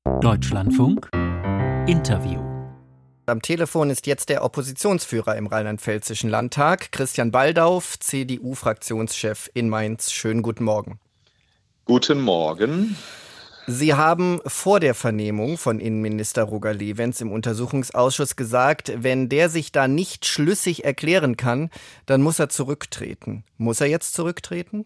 Deutschlandfunk Interview. Am Telefon ist jetzt der Oppositionsführer im Rheinland-Pfälzischen Landtag, Christian Baldauf, CDU-Fraktionschef in Mainz. Schönen guten Morgen. Guten Morgen. Sie haben vor der Vernehmung von Innenminister Roger Lewens im Untersuchungsausschuss gesagt, wenn der sich da nicht schlüssig erklären kann, dann muss er zurücktreten. Muss er jetzt zurücktreten?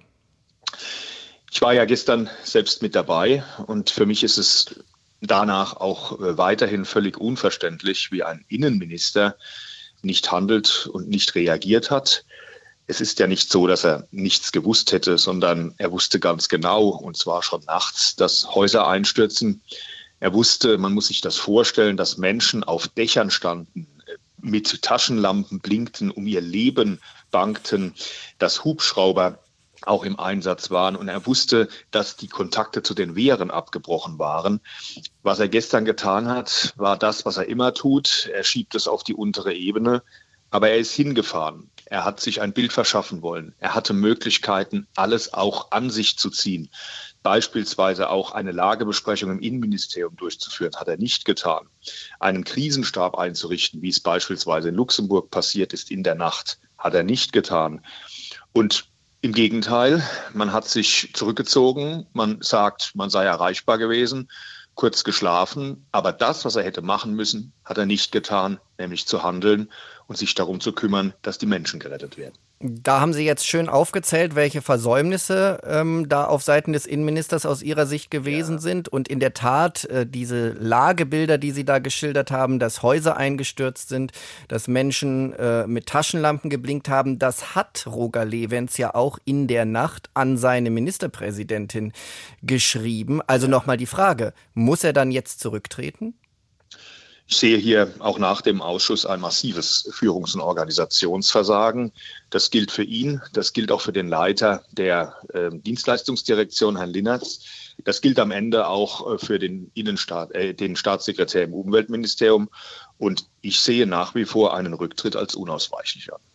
Ich war ja gestern selbst mit dabei und für mich ist es danach auch weiterhin völlig unverständlich, wie ein Innenminister nicht handelt und nicht reagiert hat. Es ist ja nicht so, dass er nichts gewusst hätte, sondern er wusste ganz genau, und zwar schon nachts, dass Häuser einstürzen. Er wusste, man muss sich das vorstellen, dass Menschen auf Dächern standen, mit Taschenlampen blinkten, um ihr Leben bangten, dass Hubschrauber auch im Einsatz waren. Und er wusste, dass die Kontakte zu den Wehren abgebrochen waren. Was er gestern getan hat, war das, was er immer tut. Er schiebt es auf die untere Ebene. Aber er ist hingefahren. Er hat sich ein Bild verschaffen wollen. Er hatte Möglichkeiten, alles auch an sich zu ziehen. Beispielsweise auch eine Lagebesprechung im Innenministerium durchzuführen, hat er nicht getan. Einen Krisenstab einzurichten, wie es beispielsweise in Luxemburg passiert ist in der Nacht, hat er nicht getan. Und im Gegenteil, man hat sich zurückgezogen. Man sagt, man sei erreichbar gewesen, kurz geschlafen. Aber das, was er hätte machen müssen, hat er nicht getan, nämlich zu handeln und sich darum zu kümmern, dass die Menschen gerettet werden. Da haben Sie jetzt schön aufgezählt, welche Versäumnisse da auf Seiten des Innenministers aus Ihrer Sicht gewesen sind. Und in der Tat, diese Lagebilder, die Sie da geschildert haben, dass Häuser eingestürzt sind, dass Menschen mit Taschenlampen geblinkt haben, das hat Roger Lewens ja auch in der Nacht an seine Ministerpräsidentin geschrieben. Also nochmal die Frage, muss er dann jetzt zurücktreten? Ich sehe hier auch nach dem Ausschuss ein massives Führungs- und Organisationsversagen. Das gilt für ihn, das gilt auch für den Leiter der Dienstleistungsdirektion, Herrn Linnertz. Das gilt am Ende auch für den Staatssekretär im Umweltministerium. Und ich sehe nach wie vor einen Rücktritt als unausweichlich an.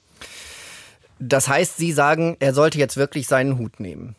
Das heißt, Sie sagen, er sollte jetzt wirklich seinen Hut nehmen?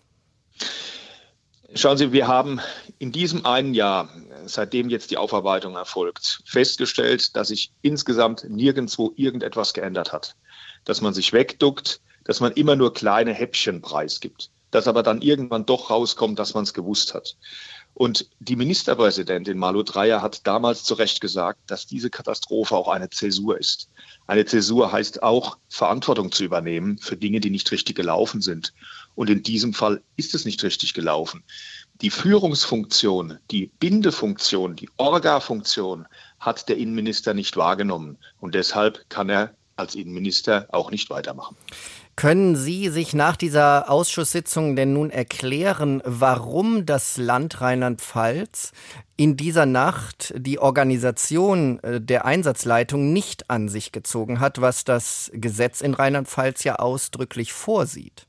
Schauen Sie, wir haben in diesem einen Jahr, seitdem jetzt die Aufarbeitung erfolgt, festgestellt, dass sich insgesamt nirgendwo irgendetwas geändert hat. Dass man sich wegduckt, dass man immer nur kleine Häppchen preisgibt, dass aber dann irgendwann doch rauskommt, dass man es gewusst hat. Und die Ministerpräsidentin Malu Dreyer hat damals zu Recht gesagt, dass diese Katastrophe auch eine Zäsur ist. Eine Zäsur heißt auch, Verantwortung zu übernehmen für Dinge, die nicht richtig gelaufen sind. Und in diesem Fall ist es nicht richtig gelaufen. Die Führungsfunktion, die Bindefunktion, die Orga-Funktion hat der Innenminister nicht wahrgenommen. Und deshalb kann er als Innenminister auch nicht weitermachen. Können Sie sich nach dieser Ausschusssitzung denn nun erklären, warum das Land Rheinland-Pfalz in dieser Nacht die Organisation der Einsatzleitung nicht an sich gezogen hat, was das Gesetz in Rheinland-Pfalz ja ausdrücklich vorsieht?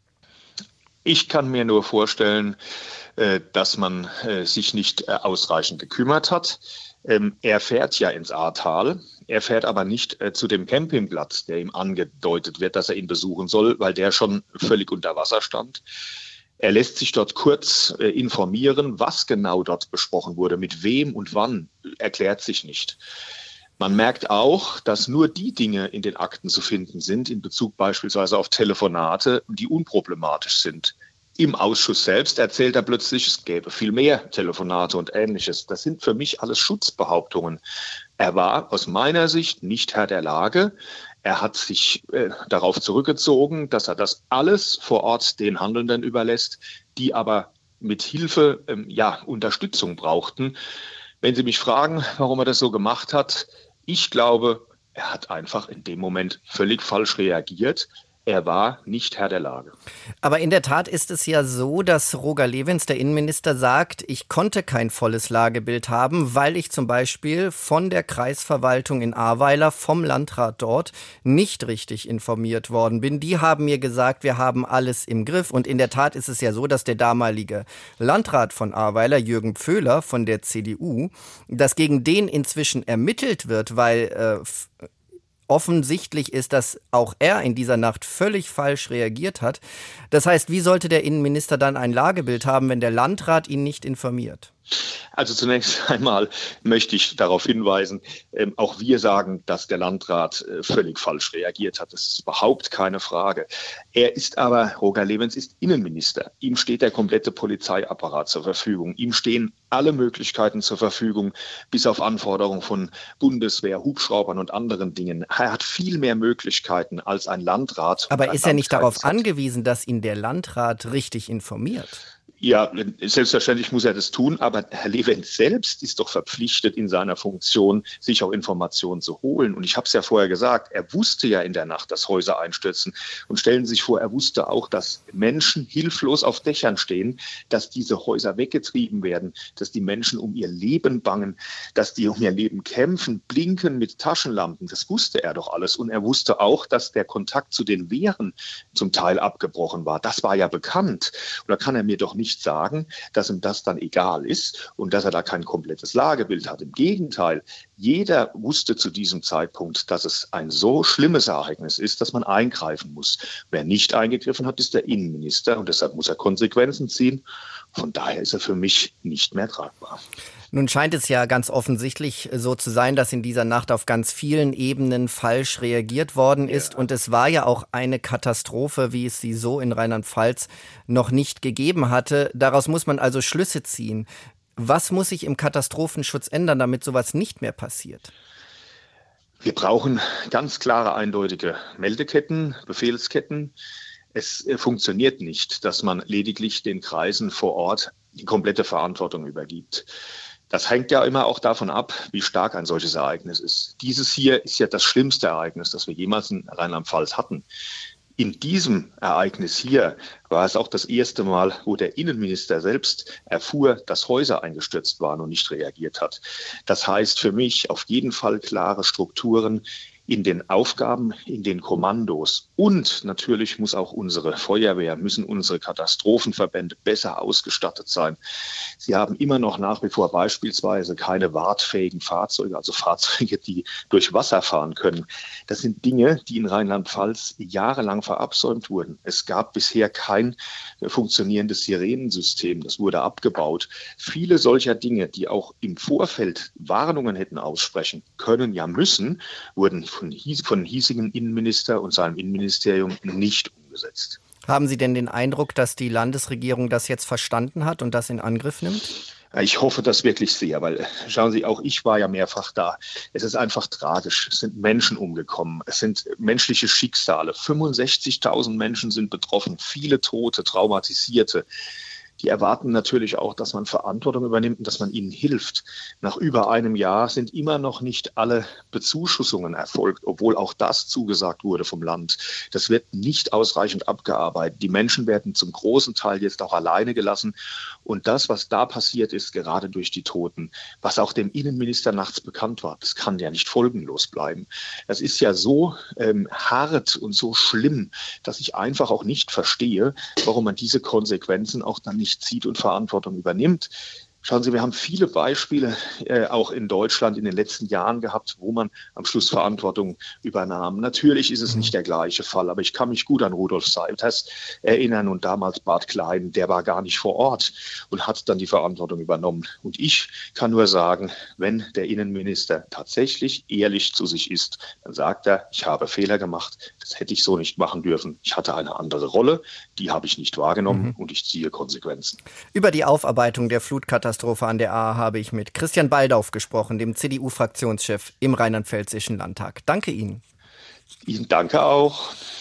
Ich kann mir nur vorstellen, dass man sich nicht ausreichend gekümmert hat. Er fährt ja ins Ahrtal. Er fährt aber nicht zu dem Campingplatz, der ihm angedeutet wird, dass er ihn besuchen soll, weil der schon völlig unter Wasser stand. Er lässt sich dort kurz informieren, was genau dort besprochen wurde, mit wem und wann, erklärt sich nicht. Man merkt auch, dass nur die Dinge in den Akten zu finden sind, in Bezug beispielsweise auf Telefonate, die unproblematisch sind. Im Ausschuss selbst erzählt er plötzlich, es gäbe viel mehr Telefonate und Ähnliches. Das sind für mich alles Schutzbehauptungen. Er war aus meiner Sicht nicht Herr der Lage. Er hat sich darauf zurückgezogen, dass er das alles vor Ort den Handelnden überlässt, die aber mit Hilfe Unterstützung brauchten. Wenn Sie mich fragen, warum er das so gemacht hat, ich glaube, er hat einfach in dem Moment völlig falsch reagiert. Er war nicht Herr der Lage. Aber in der Tat ist es ja so, dass Roger Lewens, der Innenminister, sagt, ich konnte kein volles Lagebild haben, weil ich zum Beispiel von der Kreisverwaltung in Ahrweiler, vom Landrat dort, nicht richtig informiert worden bin. Die haben mir gesagt, wir haben alles im Griff. Und in der Tat ist es ja so, dass der damalige Landrat von Ahrweiler, Jürgen Pföhler von der CDU, dass gegen den inzwischen ermittelt wird, weil offensichtlich ist, dass auch er in dieser Nacht völlig falsch reagiert hat. Das heißt, wie sollte der Innenminister dann ein Lagebild haben, wenn der Landrat ihn nicht informiert? Also zunächst einmal möchte ich darauf hinweisen, auch wir sagen, dass der Landrat völlig falsch reagiert hat. Das ist überhaupt keine Frage. Roger Levens ist Innenminister. Ihm steht der komplette Polizeiapparat zur Verfügung. Ihm stehen alle Möglichkeiten zur Verfügung, bis auf Anforderungen von Bundeswehr, Hubschraubern und anderen Dingen. Er hat viel mehr Möglichkeiten als ein Landrat. Aber ist er nicht darauf angewiesen, dass ihn der Landrat richtig informiert? Ja, selbstverständlich muss er das tun, aber Herr Levens selbst ist doch verpflichtet in seiner Funktion, sich auch Informationen zu holen. Und ich habe es ja vorher gesagt, er wusste ja in der Nacht, dass Häuser einstürzen. Und stellen Sie sich vor, er wusste auch, dass Menschen hilflos auf Dächern stehen, dass diese Häuser weggetrieben werden, dass die Menschen um ihr Leben bangen, dass die um ihr Leben kämpfen, blinken mit Taschenlampen. Das wusste er doch alles. Und er wusste auch, dass der Kontakt zu den Wehren zum Teil abgebrochen war. Das war ja bekannt. Und da kann er mir doch nicht sagen, dass ihm das dann egal ist und dass er da kein komplettes Lagebild hat. Im Gegenteil, jeder wusste zu diesem Zeitpunkt, dass es ein so schlimmes Ereignis ist, dass man eingreifen muss. Wer nicht eingegriffen hat, ist der Innenminister und deshalb muss er Konsequenzen ziehen. Von daher ist er für mich nicht mehr tragbar. Nun scheint es ja ganz offensichtlich so zu sein, dass in dieser Nacht auf ganz vielen Ebenen falsch reagiert worden ist. Ja. Und es war ja auch eine Katastrophe, wie es sie so in Rheinland-Pfalz noch nicht gegeben hatte. Daraus muss man also Schlüsse ziehen. Was muss sich im Katastrophenschutz ändern, damit sowas nicht mehr passiert? Wir brauchen ganz klare, eindeutige Meldeketten, Befehlsketten. Es funktioniert nicht, dass man lediglich den Kreisen vor Ort die komplette Verantwortung übergibt. Das hängt ja immer auch davon ab, wie stark ein solches Ereignis ist. Dieses hier ist ja das schlimmste Ereignis, das wir jemals in Rheinland-Pfalz hatten. In diesem Ereignis hier war es auch das erste Mal, wo der Innenminister selbst erfuhr, dass Häuser eingestürzt waren und nicht reagiert hat. Das heißt für mich auf jeden Fall klare Strukturen in den Aufgaben, in den Kommandos. Und natürlich muss auch unsere Feuerwehr, müssen unsere Katastrophenverbände besser ausgestattet sein. Sie haben immer noch nach wie vor beispielsweise keine wartfähigen Fahrzeuge, also Fahrzeuge, die durch Wasser fahren können. Das sind Dinge, die in Rheinland-Pfalz jahrelang verabsäumt wurden. Es gab bisher kein funktionierendes Sirenensystem. Das wurde abgebaut. Viele solcher Dinge, die auch im Vorfeld Warnungen hätten aussprechen können, ja müssen, wurden von hiesigen Innenminister und seinem Innenministerium nicht umgesetzt. Haben Sie denn den Eindruck, dass die Landesregierung das jetzt verstanden hat und das in Angriff nimmt? Ich hoffe das wirklich sehr, weil schauen Sie, auch ich war ja mehrfach da. Es ist einfach tragisch. Es sind Menschen umgekommen. Es sind menschliche Schicksale. 65.000 Menschen sind betroffen. Viele Tote, Traumatisierte. Die erwarten natürlich auch, dass man Verantwortung übernimmt und dass man ihnen hilft. Nach über einem Jahr sind immer noch nicht alle Bezuschussungen erfolgt, obwohl auch das zugesagt wurde vom Land. Das wird nicht ausreichend abgearbeitet. Die Menschen werden zum großen Teil jetzt auch alleine gelassen. Und das, was da passiert ist, gerade durch die Toten, was auch dem Innenminister nachts bekannt war, das kann ja nicht folgenlos bleiben. Das ist ja so hart und so schlimm, dass ich einfach auch nicht verstehe, warum man diese Konsequenzen auch dann nicht zieht und Verantwortung übernimmt. Schauen Sie, wir haben viele Beispiele auch in Deutschland in den letzten Jahren gehabt, wo man am Schluss Verantwortung übernahm. Natürlich ist es nicht der gleiche Fall, aber ich kann mich gut an Rudolf Seibers erinnern und damals Bart Klein, der war gar nicht vor Ort und hat dann die Verantwortung übernommen. Und ich kann nur sagen, wenn der Innenminister tatsächlich ehrlich zu sich ist, dann sagt er, ich habe Fehler gemacht, das hätte ich so nicht machen dürfen. Ich hatte eine andere Rolle, die habe ich nicht wahrgenommen und ich ziehe Konsequenzen. Über die Aufarbeitung der Flutkatastrophe an der Ahr habe ich mit Christian Baldauf gesprochen, dem CDU-Fraktionschef im Rheinland-Pfälzischen Landtag. Danke Ihnen. Ihnen danke auch.